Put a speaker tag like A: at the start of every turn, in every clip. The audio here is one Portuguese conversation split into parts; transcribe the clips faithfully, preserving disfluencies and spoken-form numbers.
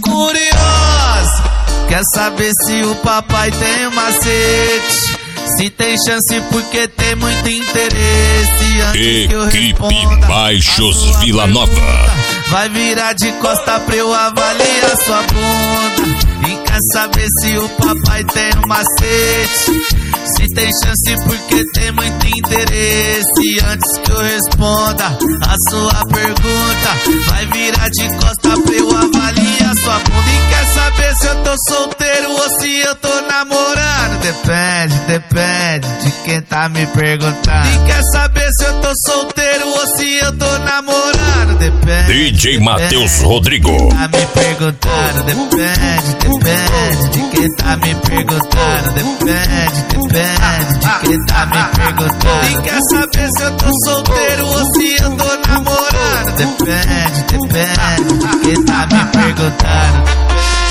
A: Curioso, quer saber se o papai tem macete? Se tem chance porque tem muito interesse. Antes que eu responda,
B: Baixos Vila Nova.
A: Vai virar de costa pra eu avaliar sua bunda. E quer saber se o papai tem um macete? Se tem chance porque tem muito interesse. Antes que eu responda a sua pergunta, vai virar de costa pra eu avaliar sua bunda. E quer saber se eu tô solteiro ou se eu tô namorando? Depende, depende de quem tá me perguntando. E quer saber se eu tô solteiro ou se eu tô namorando? Depende.
B: D J Matheus Rodrigo.
A: Tá me perguntando, depende, depende de quem tá me perguntando. Depende, depende de quem tá me perguntando. E quer saber se eu tô solteiro ou se eu tô namorando? Depende, depende de quem tá me perguntando.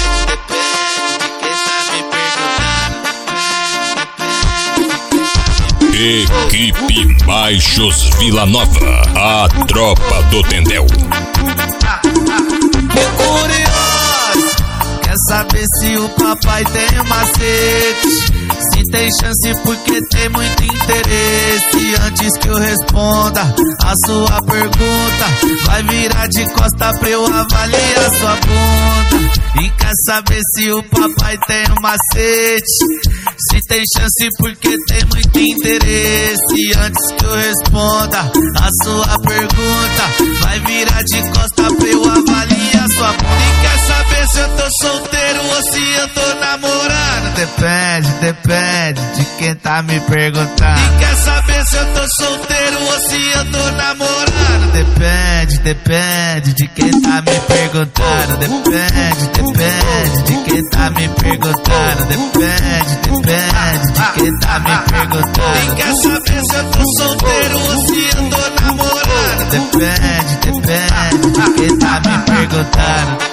B: Equipe Baixos Vila Nova, a tropa do Tendel.
A: Que curioso, quer saber se o papai tem um macete? Se tem chance porque tem muito interesse. Antes que eu responda a sua pergunta, vai virar de costa pra eu avaliar sua bunda. E quer saber se o papai tem um macete? Se tem chance porque tem muito interesse. Antes que eu responda a sua pergunta, vai virar de costa pra eu avaliar sua bunda. E quer saber se eu tô solteiro ou se eu tô namorando? Depende, depende de quem tá me perguntando. E quer saber se eu tô solteiro ou se eu tô namorando? Depende, depende de quem tá me perguntando. Depende, depende de quem tá me perguntando. Depende, depende de quem tá me perguntando. E quer saber se eu tô solteiro ou se eu tô namorando? Depende, depende de quem tá me perguntando.